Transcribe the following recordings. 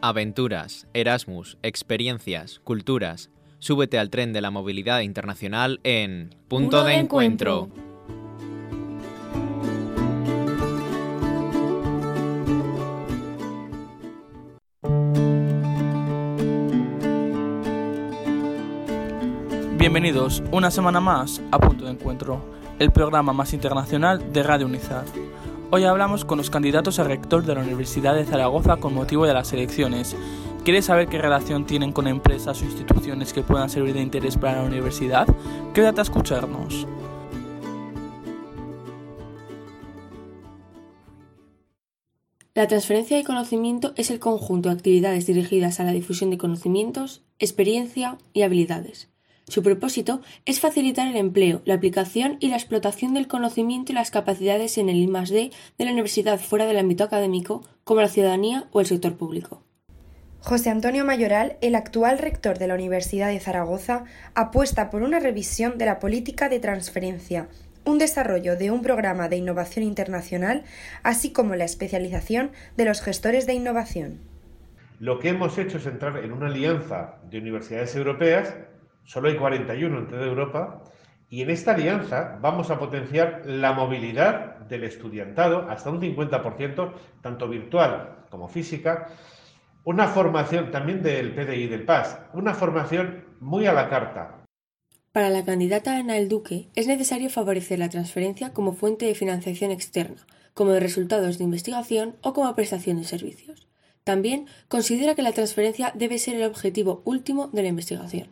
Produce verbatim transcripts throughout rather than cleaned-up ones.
Aventuras, Erasmus, experiencias, culturas. Súbete al tren de la movilidad internacional en Punto, Punto de, de Encuentro. encuentro. Bienvenidos una semana más a Punto de Encuentro, el programa más internacional de Radio Unizar. Hoy hablamos con los candidatos a rector de la Universidad de Zaragoza con motivo de las elecciones. ¿Quieres saber qué relación tienen con empresas o instituciones que puedan servir de interés para la universidad? Quédate a escucharnos. La transferencia de conocimiento es el conjunto de actividades dirigidas a la difusión de conocimientos, experiencia y habilidades. Su propósito es facilitar el empleo, la aplicación y la explotación del conocimiento y las capacidades en el I más D de la universidad fuera del ámbito académico, como la ciudadanía o el sector público. José Antonio Mayoral, el actual rector de la Universidad de Zaragoza, apuesta por una revisión de la política de transferencia, un desarrollo de un programa de innovación internacional, así como la especialización de los gestores de innovación. Lo que hemos hecho es entrar en una alianza de universidades europeas. Solo hay cuarenta y uno en toda Europa, y en esta alianza vamos a potenciar la movilidad del estudiantado hasta un cincuenta por ciento, tanto virtual como física, una formación también del P D I del P A S, una formación muy a la carta. Para la candidata Ana El Duque es necesario favorecer la transferencia como fuente de financiación externa, como de resultados de investigación o como prestación de servicios. También considera que la transferencia debe ser el objetivo último de la investigación.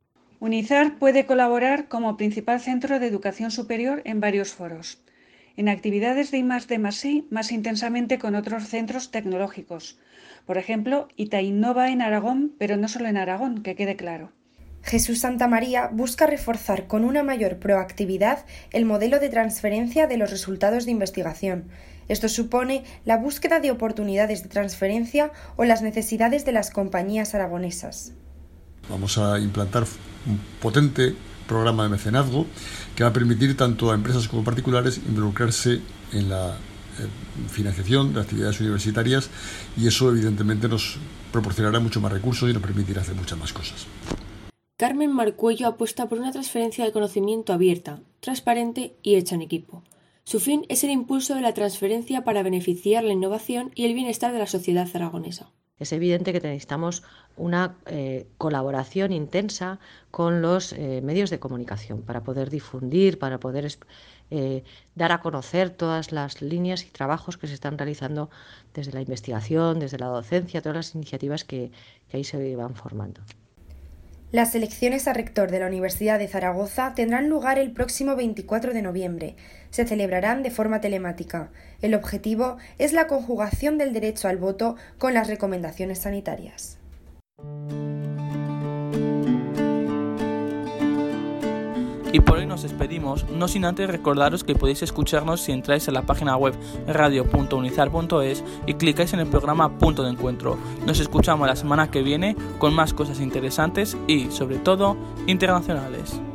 Unizar puede colaborar como principal centro de educación superior en varios foros, en actividades de I más D más I más intensamente con otros centros tecnológicos. Por ejemplo, ITA Innova en Aragón, pero no solo en Aragón, que quede claro. Jesús Santamaría busca reforzar con una mayor proactividad el modelo de transferencia de los resultados de investigación. Esto supone la búsqueda de oportunidades de transferencia o las necesidades de las compañías aragonesas. Vamos a implantar un potente programa de mecenazgo que va a permitir tanto a empresas como particulares involucrarse en la financiación de actividades universitarias, y eso evidentemente nos proporcionará mucho más recursos y nos permitirá hacer muchas más cosas. Carmen Marcuello apuesta por una transferencia de conocimiento abierta, transparente y hecha en equipo. Su fin es el impulso de la transferencia para beneficiar la innovación y el bienestar de la sociedad aragonesa. Es evidente que necesitamos una eh, colaboración intensa con los eh, medios de comunicación para poder difundir, para poder eh, dar a conocer todas las líneas y trabajos que se están realizando desde la investigación, desde la docencia, todas las iniciativas que, que ahí se van formando. Las elecciones a rector de la Universidad de Zaragoza tendrán lugar el próximo veinticuatro de noviembre. Se celebrarán de forma telemática. El objetivo es la conjugación del derecho al voto con las recomendaciones sanitarias. Y por hoy nos despedimos, no sin antes recordaros que podéis escucharnos si entráis en la página web radio punto unizar punto es y clicáis en el programa Punto de Encuentro. Nos escuchamos la semana que viene con más cosas interesantes y, sobre todo, internacionales.